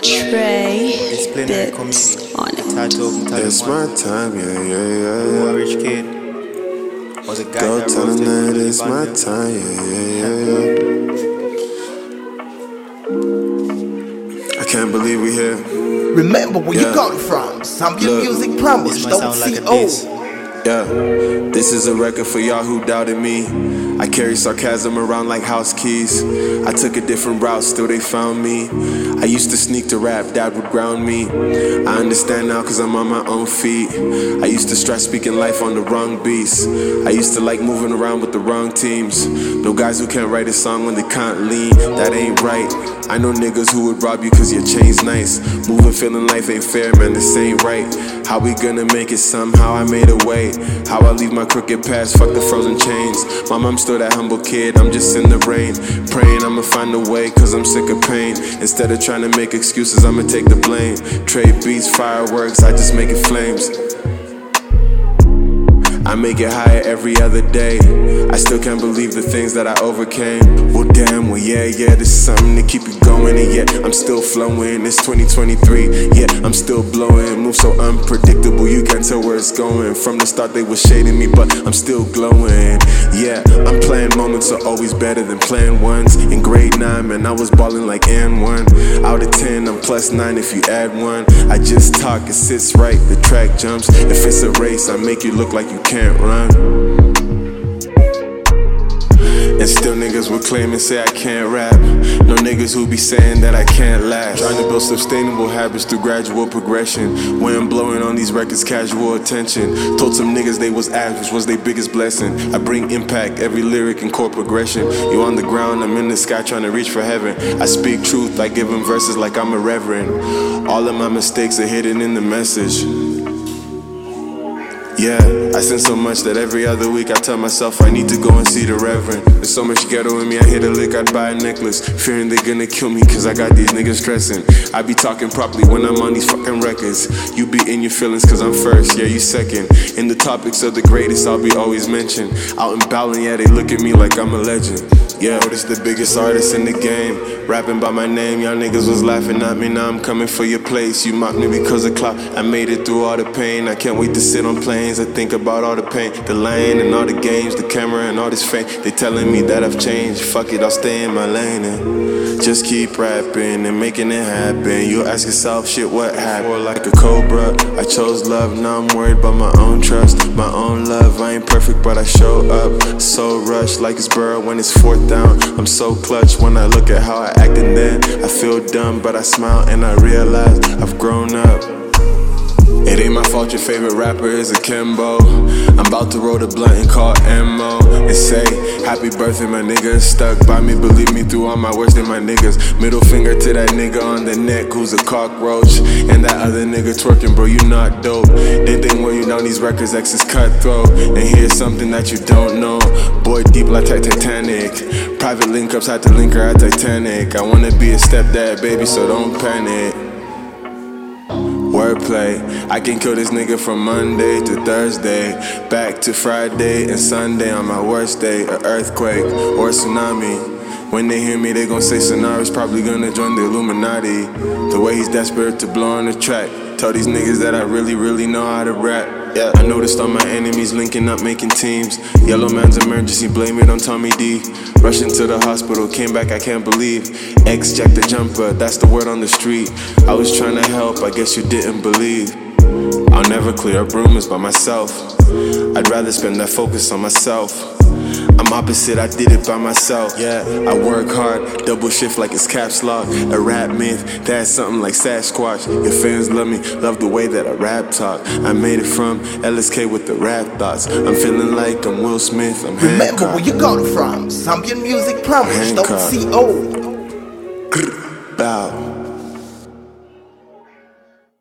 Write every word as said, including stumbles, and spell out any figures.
Trey Bits on it. It's my time, yeah, yeah, yeah, yeah. Rich kid. Was a guy Go that tell them roasted that me it's about my them. time, yeah, yeah, yeah, yeah. I can't believe we here. Remember where Yeah. you got it from. Zambian Look. Music Promise. This might Don't sound like see a old. diss. Yeah, this is a record for y'all who doubted me. I carry sarcasm around like house keys. I took a different route, still they found me. I used to sneak to rap, dad would ground me. I understand now cause I'm on my own feet. I used to stress speaking life on the wrong beats. I used to like moving around with the wrong teams. No guys who can't write a song when they can't lean, that ain't right. I know niggas who would rob you cause your chain's nice. Moving feeling life ain't fair, man, this ain't right. How we gonna make it somehow? I made a way. How I leave my crooked past, fuck the frozen chains. My mom's still that humble kid, I'm just in the rain. Praying I'ma find a way, cause I'm sick of pain. Instead of trying to make excuses, I'ma take the blame. Trade beats, fireworks, I just make it flames. I make it higher every other day. I still can't believe the things that I overcame. Well damn, well yeah, yeah, this is something to keep you going. And yeah, I'm still flowing, it's twenty twenty-three. Yeah, I'm still blowing, move so unpredictable, you can't tell where it's going. From the start they were shading me, but I'm still glowing. Yeah, I'm playing moments are always better than playing ones. In grade nine, man, I was balling like N one. Out of ten, I'm plus nine if you add one. I just talk, it sits right, the track jumps. If it's a race, I make you look like you can't run. And still niggas will claim and say I can't rap. No niggas who be saying that I can't last. Trying to build sustainable habits through gradual progression. When blowing on these records, casual attention. Told some niggas they was average, was their biggest blessing. I bring impact, every lyric and chord progression. You on the ground, I'm in the sky trying to reach for heaven. I speak truth, I give them verses like I'm a reverend. All of my mistakes are hidden in the message. Yeah, I sin so much that every other week I tell myself I need to go and see the Reverend. There's so much ghetto in me, I hit a lick, I'd buy a necklace. Fearing they gonna kill me cause I got these niggas stressing. I be talking properly when I'm on these fucking records. You be in your feelings cause I'm first, yeah you second. In the topics of the greatest I'll be always mentioned. Out in Bowling, yeah they look at me like I'm a legend. Yeah, this the biggest artist in the game. Rapping by my name, y'all niggas was laughing at me. Now I'm coming for your place. You mocked me because of clout. I made it through all the pain. I can't wait to sit on planes. I think about all the pain, the lane and all the games, the camera and all this fame. They telling me that I've changed. Fuck it, I'll stay in my lane and just keep rapping and making it happen. You'll ask yourself, shit, what happened? Or like a cobra, I chose love. Now I'm worried about my own trust, my own love. I ain't perfect, but I show up. So rushed like it's Burrow when it's fourth down. I'm so clutch when I look at how I act and then I feel dumb, but I smile and I realize I've grown up. It ain't my fault your favorite rapper is a Kimbo. I'm about to roll the blunt and call ammo and say, happy birthday my nigga. Stuck by me, believe me through all my worst than my niggas. Middle finger to that nigga on the neck who's a cockroach. And that other nigga twerking, bro, you not dope. They think when you down these records, X is cutthroat. And here's something that you don't know. Boy deep like Titanic. Private link ups had to link her at Titanic. I wanna be a stepdad, baby, so don't panic. Wordplay, I can kill this nigga from Monday to Thursday, back to Friday and Sunday on my worst day. An earthquake or a tsunami. When they hear me, they gon' say Sonara's probably gonna join the Illuminati. The way he's desperate to blow on the track. Tell these niggas that I really, really know how to rap. Yeah, I noticed all my enemies linking up, making teams. Yellow man's emergency, blame it on Tommy D. Rushing to the hospital, came back, I can't believe. X jacked the jumper, that's the word on the street. I was trying to help, I guess you didn't believe. I'll never clear up rumors by myself. I'd rather spend that focus on myself. I'm opposite, I did it by myself. Yeah, I work hard, double shift like it's caps lock. A rap myth, that's something like Sasquatch. Your fans love me, love the way that I rap talk. I made it from L S K with the rap thoughts. I'm feeling like I'm Will Smith, I'm Remember Hancock. where you got it from. Zambian Music Promise. Don't Hancock. see old. Bow.